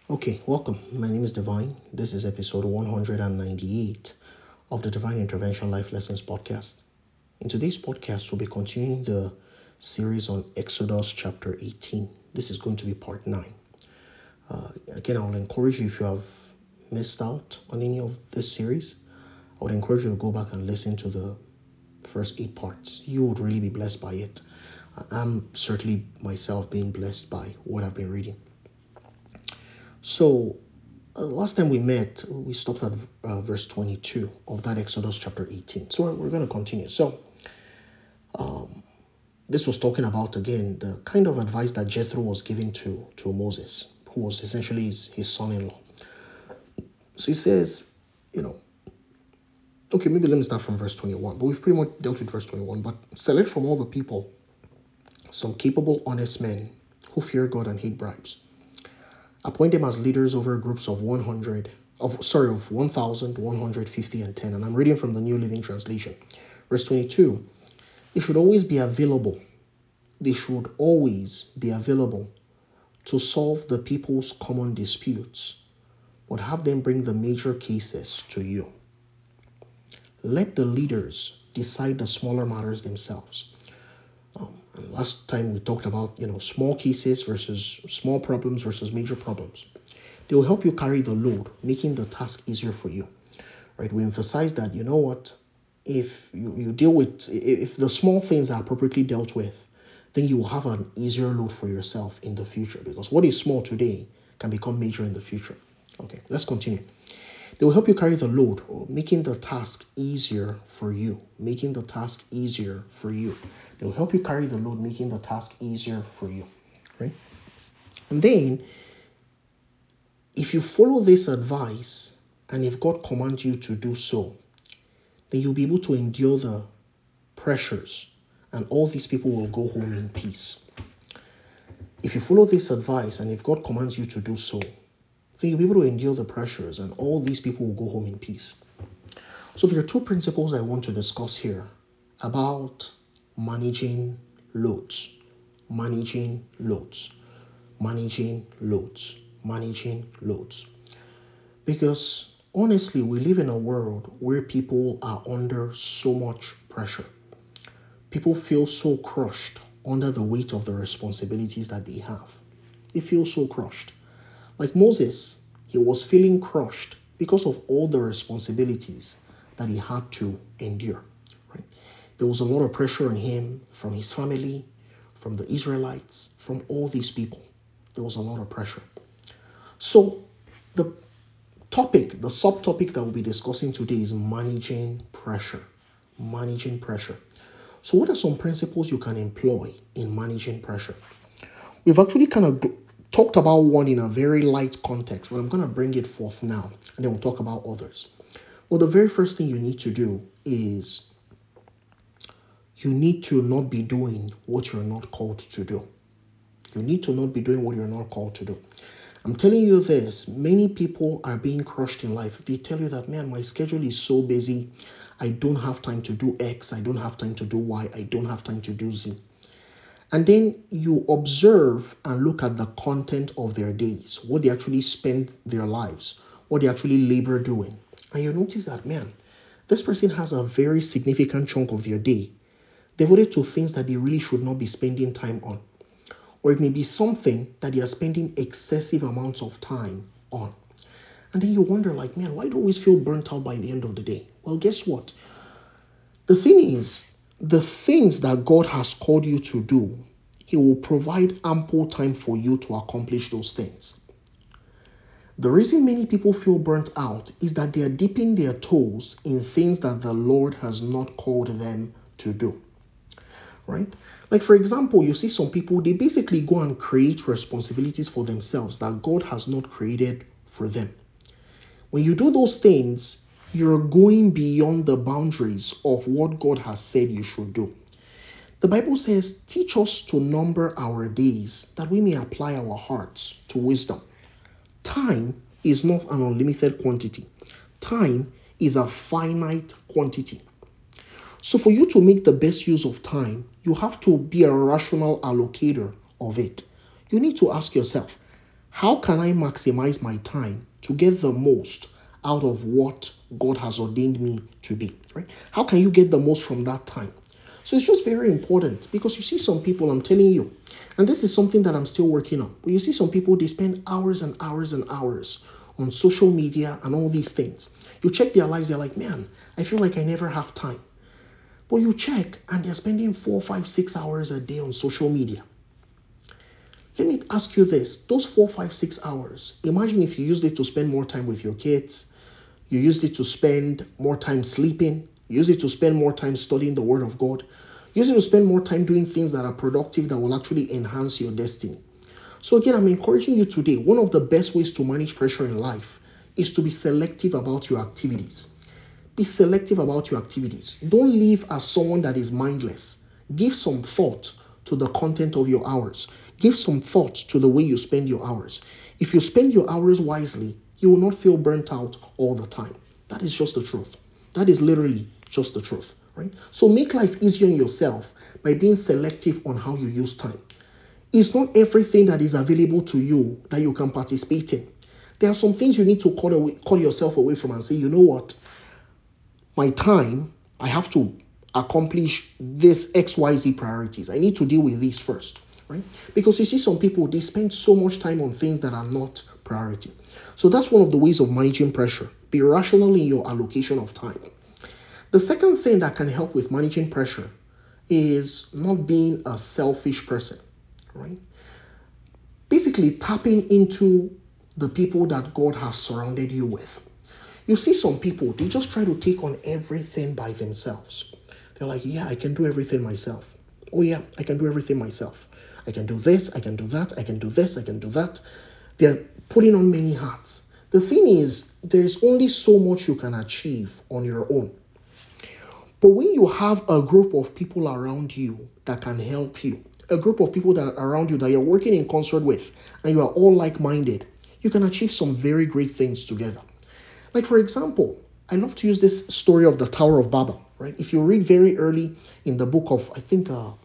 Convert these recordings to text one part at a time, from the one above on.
Okay, welcome. My name is Divine. This is episode 198 of the Divine Intervention Life Lessons podcast. In today's podcast, we'll be continuing the series on Exodus chapter 18. This is going to be part 9. Again, I will encourage you, if you have missed out on any of this series, I would encourage you to go back and listen to the first 8 parts. You would really be blessed by it. I'm certainly myself being blessed by what I've been reading. So, last time we met, we stopped at verse 22 of that Exodus chapter 18. So we're going to continue. So this was talking about, again, the kind of advice that Jethro was giving to Moses, who was essentially his son-in-law. So he says, okay, maybe let me start from verse 21. But we've pretty much dealt with verse 21. But select from all the people some capable, honest men who fear God and hate bribes. Appoint them as leaders over groups of 1,150 and 10. And I'm reading from the New Living Translation. Verse 22, they should always be available. They should always be available to solve the people's common disputes, but have them bring the major cases to you. Let the leaders decide the smaller matters themselves. Last time we talked about, small cases versus small problems versus major problems. They will help you carry the load, making the task easier for you. Right? We emphasize that, if you deal with, if the small things are appropriately dealt with, then you will have an easier load for yourself in the future, because what is small today can become major in the future. Okay, let's continue. They will help you carry the load, making the task easier for you. Making the task easier for you. They will help you carry the load, making the task easier for you. Right? And then, if you follow this advice, and if God commands you to do so, then you'll be able to endure the pressures, and all these people will go home in peace. If you follow this advice, and if God commands you to do so, then you'll be able to endure the pressures, and all these people will go home in peace. So there are 2 principles I want to discuss here about managing loads. Managing loads. Managing loads. Managing loads. Because honestly, we live in a world where people are under so much pressure. People feel so crushed under the weight of the responsibilities that they have. They feel so crushed. Like Moses, he was feeling crushed because of all the responsibilities that he had to endure. Right? There was a lot of pressure on him from his family, from the Israelites, from all these people. There was a lot of pressure. So the subtopic that we'll be discussing today is managing pressure. Managing pressure. So what are some principles you can employ in managing pressure? We've actually kind of talked about one in a very light context, but I'm going to bring it forth now, and then we'll talk about others. Well, the very first thing you need to do is you need to not be doing what you're not called to do. You need to not be doing what you're not called to do. I'm telling you this, many people are being crushed in life. They tell you that, man, my schedule is so busy. I don't have time to do X. I don't have time to do Y. I don't have time to do Z. And then you observe and look at the content of their days, what they actually spend their lives, what they actually labor doing. And you notice that, man, this person has a very significant chunk of their day devoted to things that they really should not be spending time on. Or it may be something that they are spending excessive amounts of time on. And then you wonder, like, man, why do you always feel burnt out by the end of the day? Well, guess what? The thing is, the things that God has called you to do, He will provide ample time for you to accomplish those things. The reason many people feel burnt out is that they are dipping their toes in things that the Lord has not called them to do. Right? Like, for example, you see some people, they basically go and create responsibilities for themselves that God has not created for them. When you do those things, you're going beyond the boundaries of what God has said you should do. The Bible says, teach us to number our days that we may apply our hearts to wisdom. Time is not an unlimited quantity. Time is a finite quantity. So for you to make the best use of time, you have to be a rational allocator of it. You need to ask yourself, How can I maximize my time to get the most out of what God has ordained me to be, right? How can you get the most from that time? So it's just very important, because you see some people, I'm telling you, and this is something that I'm still working on, but you see some people, they spend hours and hours and hours on social media and all these things. You check their lives, they're like, man, I feel like I never have time. But you check and they're spending 4, 5, 6 hours a day on social media. Let me ask you this, those 4, 5, 6 hours, imagine if you used it to spend more time with your kids, you used it to spend more time sleeping, you used it to spend more time studying the Word of God, you used it to spend more time doing things that are productive, that will actually enhance your destiny. So again, I'm encouraging you today, one of the best ways to manage pressure in life is to be selective about your activities. Be selective about your activities. Don't live as someone that is mindless. Give some thought to the content of your hours. Give some thought to the way you spend your hours. If you spend your hours wisely, you will not feel burnt out all the time. That is just the truth. That is literally just the truth, right? So make life easier on yourself by being selective on how you use time. It's not everything that is available to you that you can participate in. There are some things you need to call yourself away from and say, you know what? My time, I have to accomplish this XYZ priorities. I need to deal with these first, right? Because you see some people, they spend so much time on things that are not priority. So that's one of the ways of managing pressure. Be rational in your allocation of time. The second thing that can help with managing pressure is not being a selfish person, right? Basically tapping into the people that God has surrounded you with. You see some people, they just try to take on everything by themselves. They're like, yeah, I can do everything myself. Oh yeah, I can do everything myself. I can do this, I can do that, I can do this, I can do that. They're putting on many hats. The thing is, there's only so much you can achieve on your own. But when you have a group of people around you that can help you, a group of people that are around you that you're working in concert with, and you are all like-minded, you can achieve some very great things together. Like for example, I love to use this story of the Tower of Babel, right? If you read very early in the book of, I think, can't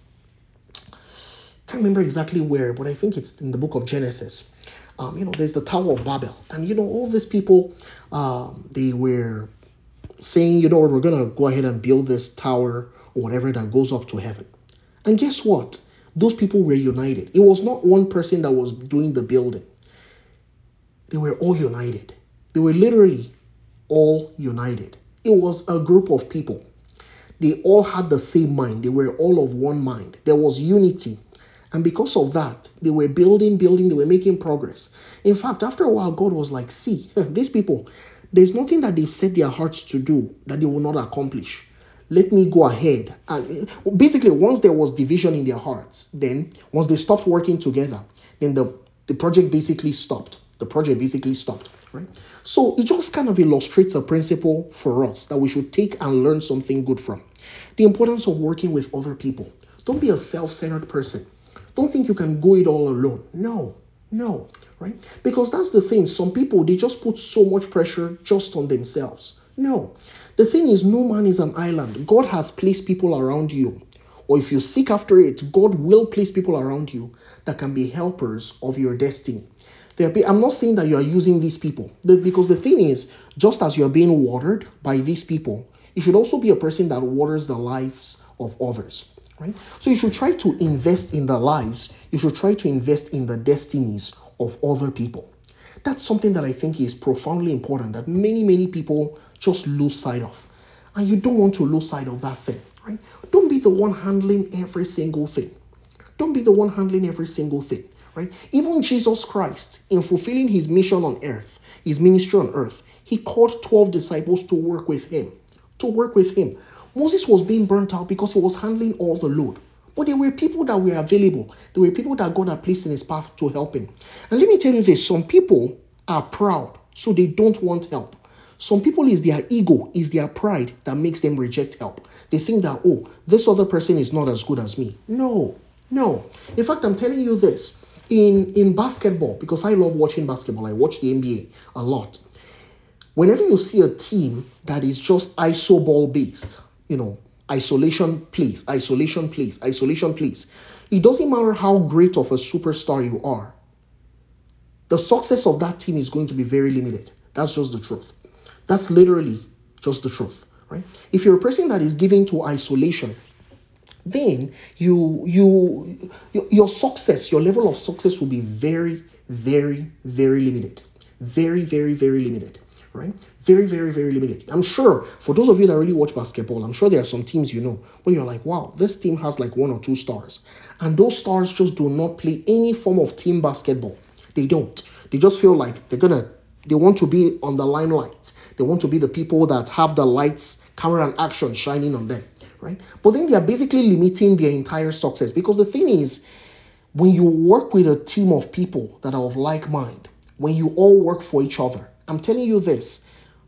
remember exactly where, but I think it's in the book of Genesis. There's the Tower of Babel, and all these people, they were saying, we're gonna go ahead and build this tower or whatever that goes up to heaven. And guess what? Those people were united. It was not one person that was doing the building. They were all united. They were literally all united. It was a group of people. They all had the same mind. They were all of one mind. There was unity. And because of that, they were building, they were making progress. In fact, after a while, God was like, see, these people, there's nothing that they've set their hearts to do that they will not accomplish. Let me go ahead. And basically, once there was division in their hearts, then once they stopped working together, then the project basically stopped. Right? So it just kind of illustrates a principle for us that we should take and learn something good from. The importance of working with other people. Don't be a self-centered person. Don't think you can go it all alone. No, right? Because that's the thing. Some people, they just put so much pressure just on themselves. No. The thing is, no man is an island. God has placed people around you. Or if you seek after it, God will place people around you that can be helpers of your destiny. I'm not saying that you are using these people, because the thing is, just as you are being watered by these people, you should also be a person that waters the lives of others, right? So you should try to invest in the lives, you should try to invest in the destinies of other people. That's something that I think is profoundly important that many people just lose sight of. And you don't want to lose sight of that thing, right? Don't be the one handling every single thing. Right? Even Jesus Christ, in fulfilling his mission on earth, his ministry on earth, he called 12 disciples to work with him. Moses was being burnt out because he was handling all the load. But there were people that were available. There were people that God had placed in his path to help him. And let me tell you this, some people are proud, so they don't want help. Some people, is their ego, is their pride that makes them reject help. They think that, this other person is not as good as me. No. In fact, I'm telling you this. In basketball, because I love watching basketball, I watch the NBA a lot. Whenever you see a team that is just iso ball based, isolation plays, it doesn't matter how great of a superstar you are. the success of that team is going to be very limited. That's just the truth. That's literally just the truth, right? If you're a person that is given to isolation, then your success, your level of success will be very, very, very limited. Very, very, very limited, right? Very, very, very limited. I'm sure for those of you that really watch basketball, I'm sure there are some teams where you're like, wow, this team has like 1 or 2 stars. And those stars just do not play any form of team basketball. They don't. They just feel like they want to be on the limelight. They want to be the people that have the lights, camera, and action shining on them, right? But then they are basically limiting their entire success, because the thing is, when you work with a team of people that are of like mind, when you all work for each other, I'm telling you this,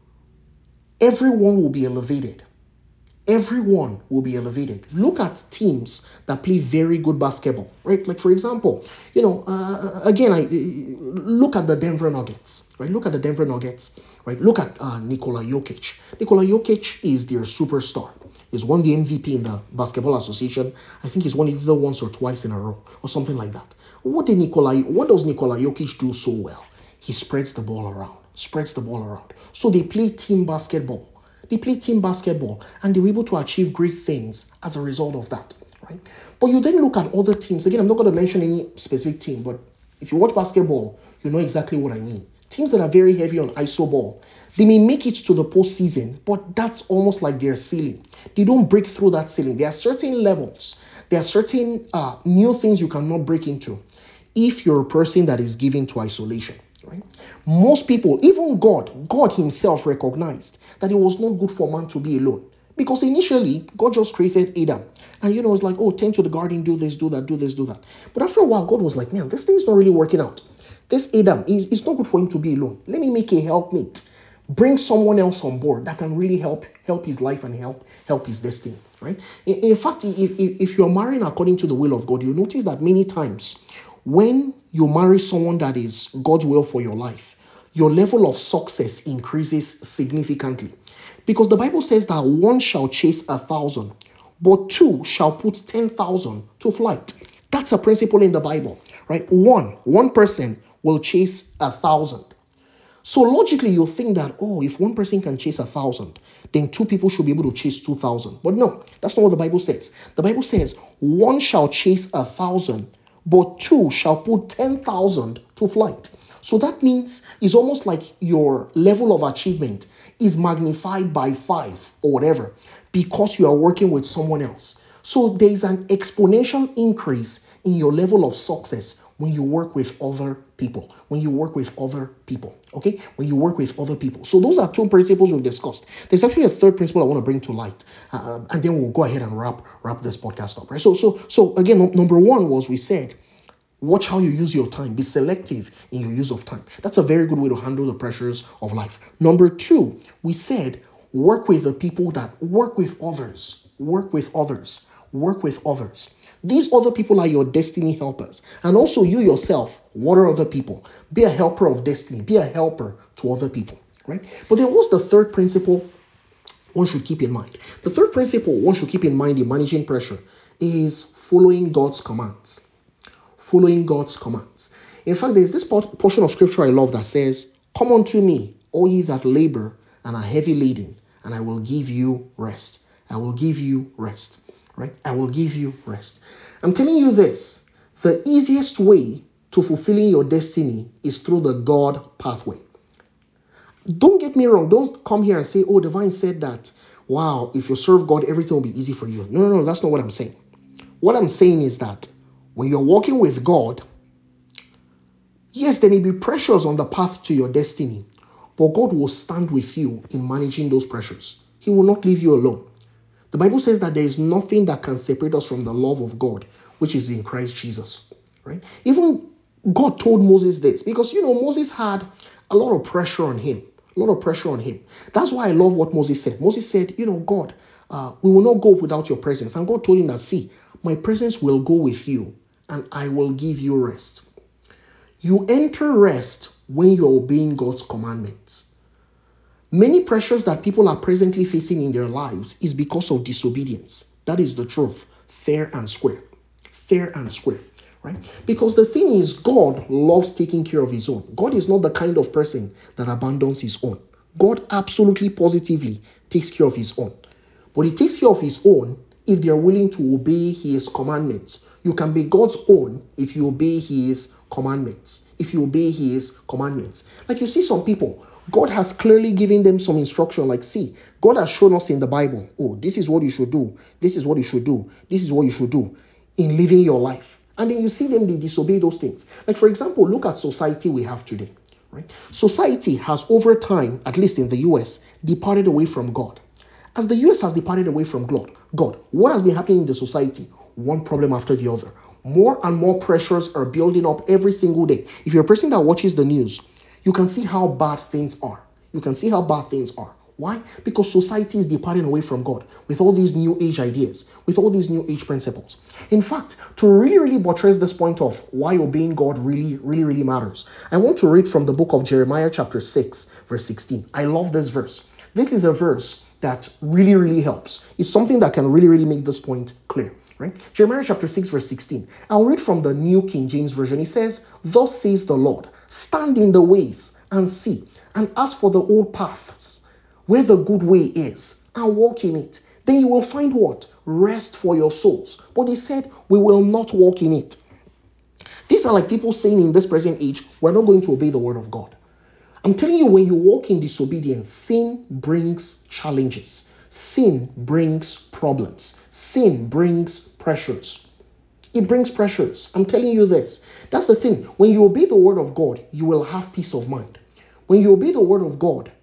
everyone will be elevated. Everyone will be elevated. Look at teams that play very good basketball, right? Like, for example, again, I look at the Denver Nuggets, right? Look at the Denver Nuggets, right? Look at Nikola Jokic. Nikola Jokic is their superstar. He's won the MVP in the Basketball Association. I think he's won it either once or twice in a row or something like that. What does Nikola Jokic do so well? He spreads the ball around. So they play team basketball. And they were able to achieve great things as a result of that, right? But you then look at other teams. Again, I'm not going to mention any specific team, but if you watch basketball, you know exactly what I mean. Teams that are very heavy on iso ball, they may make it to the postseason, but that's almost like their ceiling. They don't break through that ceiling. There are certain levels. There are certain new things you cannot break into if you're a person that is given to isolation. Right? Most people, even God himself recognized that it was not good for man to be alone. Because initially, God just created Adam. And it's like, tend to the garden, do this, do that, do this, do that. But after a while, God was like, man, this thing is not really working out. This Adam, it's not good for him to be alone. Let me make a helpmate. Bring someone else on board that can really help his life and help his destiny. Right? In fact, if you're marrying according to the will of God, you'll notice that many times, when you marry someone that is God's will for your life, your level of success increases significantly. Because the Bible says that 1 shall chase 1,000, but 2 shall put 10,000 to flight. That's a principle in the Bible, right? One person will chase 1,000. So logically, you'll think that, if one person can chase 1,000, then 2 people should be able to chase 2,000. But no, that's not what the Bible says. The Bible says 1 shall chase 1,000, but 2 shall put 10,000 to flight. So that means it's almost like your level of achievement is magnified by 5 or whatever, because you are working with someone else. So there is an exponential increase in your level of success when you work with other people. Okay? When you work with other people. So those are 2 principles we've discussed. There's actually a 3rd principle I want to bring to light. And then we'll go ahead and wrap this podcast up. Right? So again, number 1 was, we said, watch how you use your time. Be selective in your use of time. That's a very good way to handle the pressures of life. Number 2, we said, work with the people that work with others. These other people are your destiny helpers. And also you yourself, what are other people? Be a helper of destiny. Be a helper to other people, right? But then what's the 3rd principle one should keep in mind? The 3rd principle one should keep in mind in managing pressure is following God's commands. In fact, there's this portion of scripture I love that says, come unto me, all ye that labor and are heavy laden, and I will give you rest. Right? I will give you rest. I'm telling you this, the easiest way to fulfilling your destiny is through the God pathway. Don't get me wrong. Don't come here and say, Divine said that, wow, if you serve God, everything will be easy for you. No, that's not what I'm saying. What I'm saying is that when you're walking with God, yes, there may be pressures on the path to your destiny, but God will stand with you in managing those pressures. He will not leave you alone. The Bible says that there is nothing that can separate us from the love of God, which is in Christ Jesus, right? Even God told Moses this, because, Moses had a lot of pressure on him. That's why I love what Moses said. Moses said, God, we will not go without your presence. And God told him that, see, my presence will go with you, and I will give you rest. You enter rest when you're obeying God's commandments. Many pressures that people are presently facing in their lives is because of disobedience. That is the truth. Fair and square. right? Because the thing is, God loves taking care of his own. God is not the kind of person that abandons his own. God absolutely positively takes care of his own. But he takes care of his own if they are willing to obey his commandments. You can be God's own if you obey his commandments. If you obey his commandments. Like you see some people, God has clearly given them some instruction. Like, see, God has shown us in the Bible, oh, this is what you should do. This is what you should do. This is what you should do in living your life. And then you see them, they disobey those things. Like, for example, look at society we have today. Right? Society has over time, at least in the US, departed away from God. As the US has departed away from God, what has been happening in the society? One problem after the other. More and more pressures are building up every single day. If you're a person that watches the news, you can see how bad things are. You can see how bad things are. Why? Because society is departing away from God with all these new age ideas, with all these new age principles. In fact, to really buttress this point of why obeying God really matters, I want to read from the book of Jeremiah chapter 6, verse 16. I love this verse. This is a verse that really helps. It's something that can really make this point clear. Right? Jeremiah chapter 6, verse 16. I'll read from the New King James Version. It says, "Thus says the Lord, stand in the ways and see, and ask for the old paths, where the good way is, and walk in it. Then you will find what? Rest for your souls." But he said, we will not walk in it. These are like people saying in this present age, we're not going to obey the word of God. I'm telling you, when you walk in disobedience, sin brings challenges. Sin brings problems. Sin brings pressures. It brings pressures. I'm telling you this. That's the thing. When you obey the word of God, you will have peace of mind. When you obey the word of God,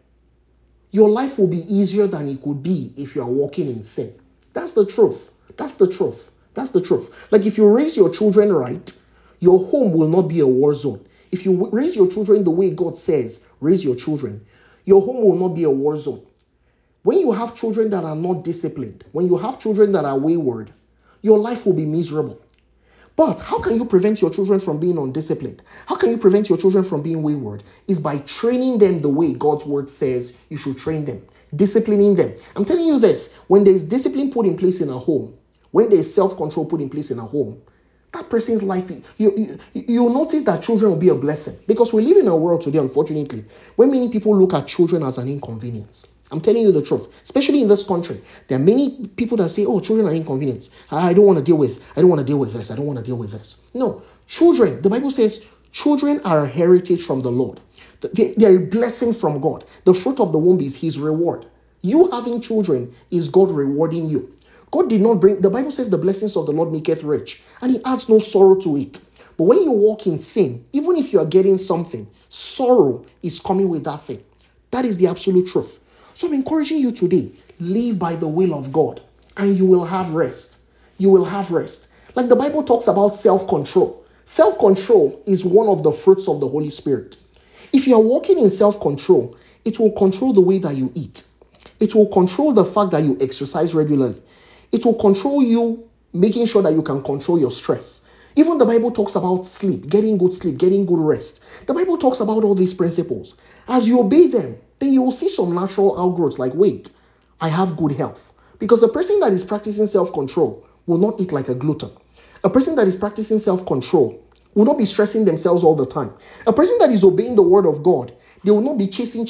your life will be easier than it could be if you are walking in sin. That's the truth. That's the truth. That's the truth. Like if you raise your children right, your home will not be a war zone. If you raise your children the way God says, raise your children, your home will not be a war zone. When you have children that are not disciplined, when you have children that are wayward, your life will be miserable. But how can you prevent your children from being undisciplined? How can you prevent your children from being wayward? Is by training them the way God's word says you should train them, disciplining them. I'm telling you this, when there's discipline put in place in a home, when there's self-control put in place in a home, that person's life, you'll notice that children will be a blessing. Because we live in a world today, unfortunately, where many people look at children as an inconvenience. I'm telling you the truth. Especially in this country, there are many people that say, oh, children are inconvenience. I don't want to deal with this. I don't want to deal with this. No, children, the Bible says, children are a heritage from the Lord. They are a blessing from God. The fruit of the womb is his reward. You having children is God rewarding you. God did not bring, the Bible says the blessings of the Lord maketh rich, and he adds no sorrow to it. But when you walk in sin, even if you are getting something, sorrow is coming with that thing. That is the absolute truth. So I'm encouraging you today, live by the will of God, and you will have rest. You will have rest. Like the Bible talks about self-control. Self-control is one of the fruits of the Holy Spirit. If you are walking in self-control, it will control the way that you eat. It will control the fact that you exercise regularly. It will control you, making sure that you can control your stress. Even the Bible talks about sleep, getting good rest. The Bible talks about all these principles. As you obey them, then you will see some natural outgrowths like, wait, I have good health. Because a person that is practicing self-control will not eat like a glutton. A person that is practicing self-control will not be stressing themselves all the time. A person that is obeying the word of God, they will not be chasing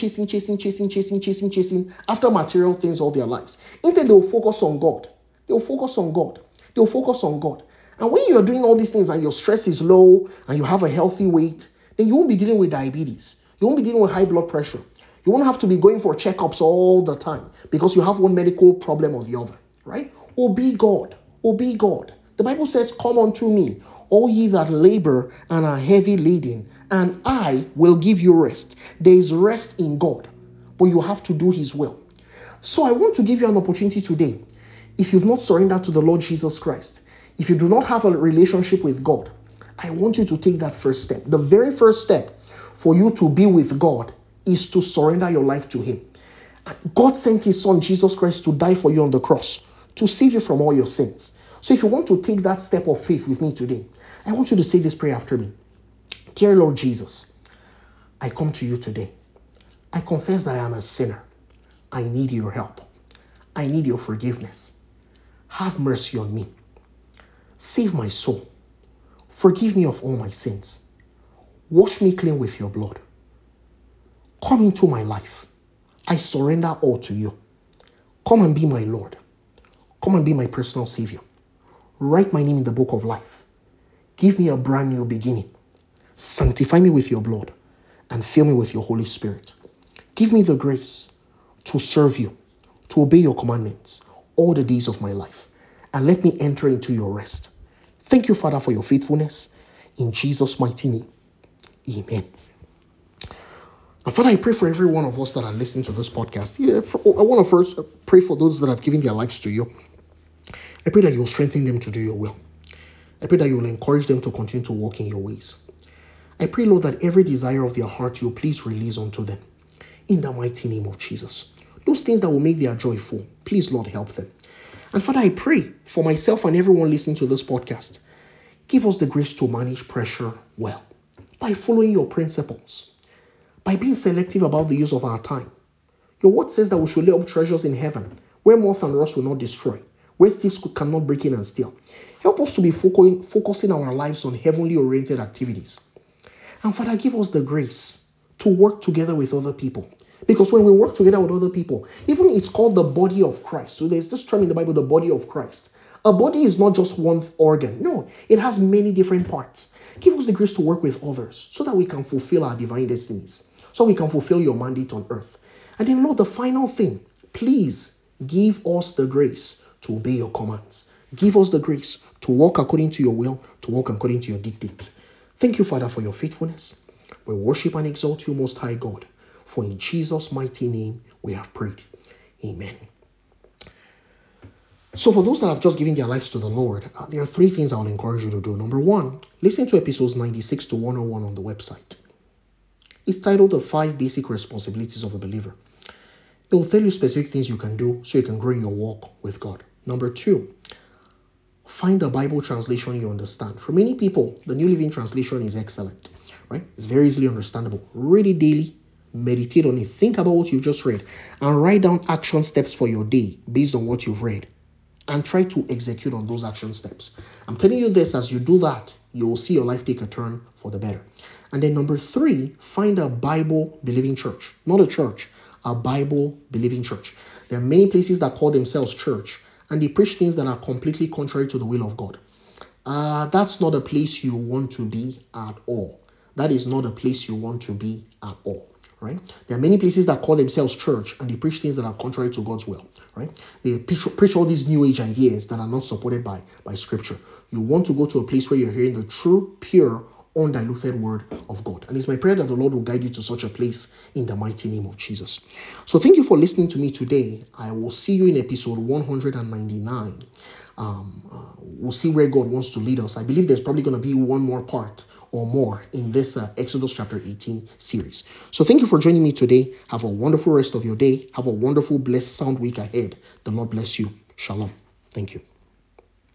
after material things all their lives. Instead, they will focus on God. They'll focus on God. They'll focus on God. And when you're doing all these things and your stress is low and you have a healthy weight, then you won't be dealing with diabetes. You won't be dealing with high blood pressure. You won't have to be going for checkups all the time because you have one medical problem or the other, right? Obey God. Obey God. The Bible says, come unto me, all ye that labor and are heavy laden, and I will give you rest. There is rest in God, but you have to do his will. So I want to give you an opportunity today. If you've not surrendered to the Lord Jesus Christ, if you do not have a relationship with God, I want you to take that first step. The very first step for you to be with God is to surrender your life to him. God sent his son Jesus Christ to die for you on the cross, to save you from all your sins. So if you want to take that step of faith with me today, I want you to say this prayer after me. Dear Lord Jesus, I come to you today. I confess that I am a sinner. I need your help. I need your forgiveness. Have mercy on me. Save my soul. Forgive me of all my sins. Wash me clean with your blood. Come into my life. I surrender all to you. Come and be my Lord. Come and be my personal Savior. Write my name in the book of life. Give me a brand new beginning. Sanctify me with your blood and fill me with your Holy Spirit. Give me the grace to serve you, to obey your commandments all the days of my life, and let me enter into your rest. Thank you, Father, for your faithfulness. In Jesus' mighty name, amen. And Father, I pray for every one of us that are listening to this podcast. I want to first pray for those that have given their lives to you. I pray that you will strengthen them to do your will. I pray that you will encourage them to continue to walk in your ways. I pray, Lord, that every desire of their heart you please release unto them. In the mighty name of Jesus. Those things that will make their joy full, please, Lord, help them. And Father, I pray for myself and everyone listening to this podcast. Give us the grace to manage pressure well, by following your principles, by being selective about the use of our time. Your word says that we should lay up treasures in heaven, where moth and rust will not destroy, where thieves cannot break in and steal. Help us to be focusing our lives on heavenly oriented activities. And Father, give us the grace to work together with other people. Because when we work together with other people, even it's called the body of Christ. So there's this term in the Bible, the body of Christ. A body is not just one organ. No, it has many different parts. Give us the grace to work with others so that we can fulfill our divine destinies. So we can fulfill your mandate on earth. And then, Lord, the final thing, please give us the grace to obey your commands. Give us the grace to walk according to your will, to walk according to your dictates. Thank you, Father, for your faithfulness. We worship and exalt you, Most High God. For in Jesus' mighty name we have prayed. Amen. So for those that have just given their lives to the Lord, there are three things I will encourage you to do. Number one, listen to episodes 96 to 101 on the website. It's titled The 5 Basic Responsibilities of a Believer. It will tell you specific things you can do so you can grow in your walk with God. Number two, find a Bible translation you understand. For many people, the New Living Translation is excellent, right? It's very easily understandable. Read it daily. Meditate on it. Think about what you've just read and write down action steps for your day based on what you've read and try to execute on those action steps. I'm telling you this, as you do that, you will see your life take a turn for the better. And then number three, find a Bible believing church, not a church, a Bible believing church. There are many places that call themselves church and they preach things that are completely contrary to the will of God. That's not a place you want to be at all. That is not a place you want to be at all. Right? There are many places that call themselves church and they preach things that are contrary to God's will. Right? They preach all these new age ideas that are not supported by scripture. You want to go to a place where you're hearing the true, pure, undiluted word of God. And it's my prayer that the Lord will guide you to such a place in the mighty name of Jesus. So thank you for listening to me today. I will see you in episode 199. We'll see where God wants to lead us. I believe there's probably going to be one more part or more in this Exodus chapter 18 series. So thank you for joining me today. Have a wonderful rest of your day. Have a wonderful, blessed, sound week ahead. The Lord bless you. Shalom. Thank you.